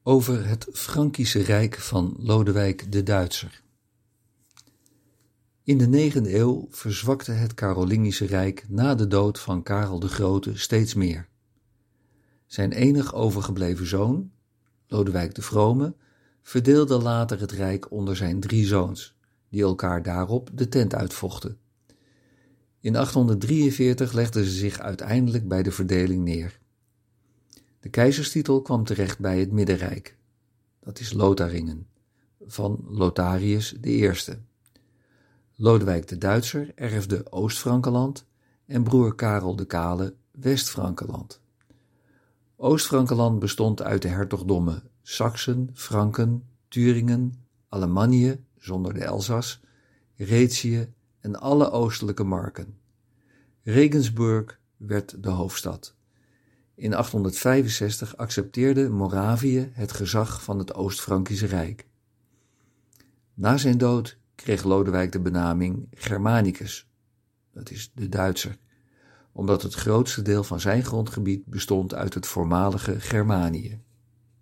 Over het Frankische Rijk van Lodewijk de Duitser. In de 9e eeuw verzwakte het Karolingische Rijk na de dood van Karel de Grote steeds meer. Zijn enig overgebleven zoon, Lodewijk de Vrome, verdeelde later het rijk onder zijn 3 zoons, die elkaar daarop de tent uitvochten. In 843 legden ze zich uiteindelijk bij de verdeling neer. De keizerstitel kwam terecht bij het Middenrijk, dat is Lotharingen, van Lotharius I. Lodewijk de Duitser erfde Oost-Frankenland en broer Karel de Kale West-Frankenland. Oost-Frankenland bestond uit de hertogdommen Saksen, Franken, Thuringen, Alemannië zonder de Elzas, Rhetië en alle oostelijke marken. Regensburg werd de hoofdstad. In 865 accepteerde Moravië het gezag van het Oost-Frankische Rijk. Na zijn dood kreeg Lodewijk de benaming Germanicus, dat is de Duitser, omdat het grootste deel van zijn grondgebied bestond uit het voormalige Germanië.